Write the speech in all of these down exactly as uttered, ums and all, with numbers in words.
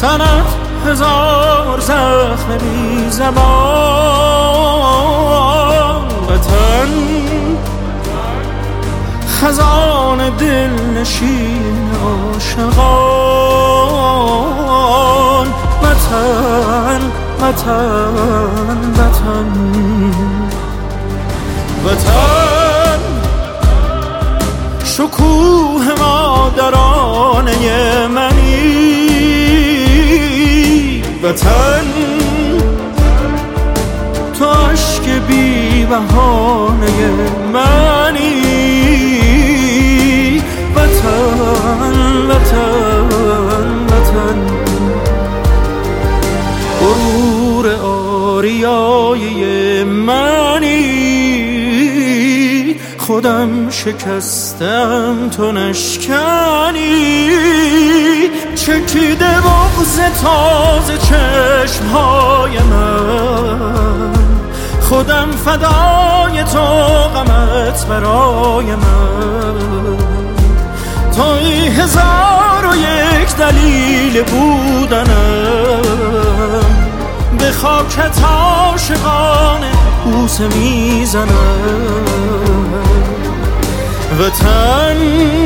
تنت هزار زخم بی زبان، وطن خزان دل نشین عاشقان، وطن وطن وطن وطن شکوه مادرانه منی، وطن تو عشق بی بهانه منی، وطن وطن وطن غرور آریای منی، خودم شکستم تو نشکنی، چکیده بغض تازه چشمهای من، خودم فدای تو غمت برای من، توی هزار و یک دلیل بودنم، به خاکت عاشقانه بوسه میزنم، وطن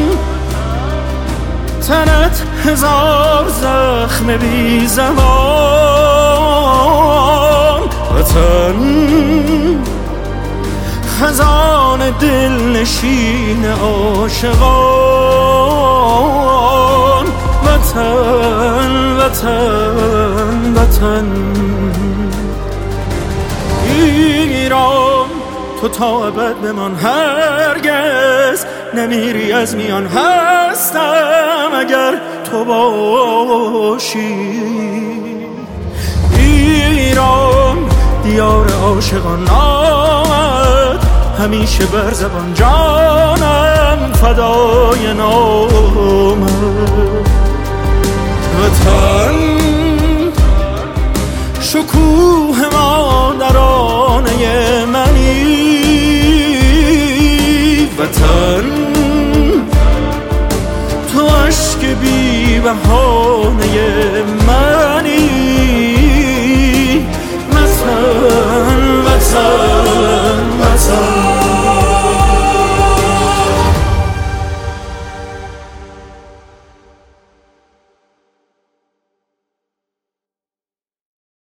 تنت هزار زخم بی زبان، وطن خزان دل نشین عاشقان، وطن وطن وطن ایران تو تا ابد بمان، هرگز نمیری از میان، هستم اگر تو باشی، ایران دیار عاشقان آمد همیشه بر زبان، جانم فدای نامت، وطن شکوه مادرانه منی، وطن تو عشق بی بهانه من.